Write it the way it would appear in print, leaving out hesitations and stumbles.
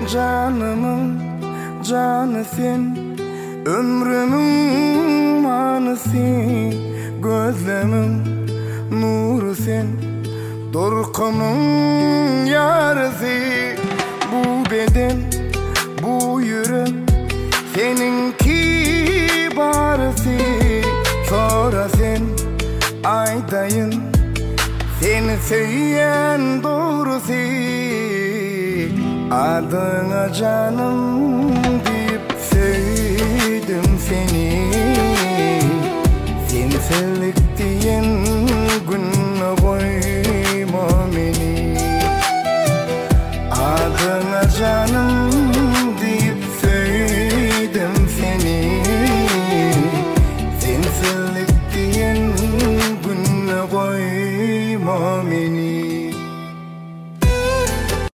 Canımın canı sen, ömrümün manı sen, gözlemin nuru sen, dorkumun yarı sen. Bu beden, bu yürek seninki barısı. Sonra sen aydayın, seni söyleyen doğrusu. Adına canım deyip sevdim seni. Seni sevdik diyen gününe koyma beni. Adına canım deyip sevdim seni. Seni sevdik diyen gününe koyma beni.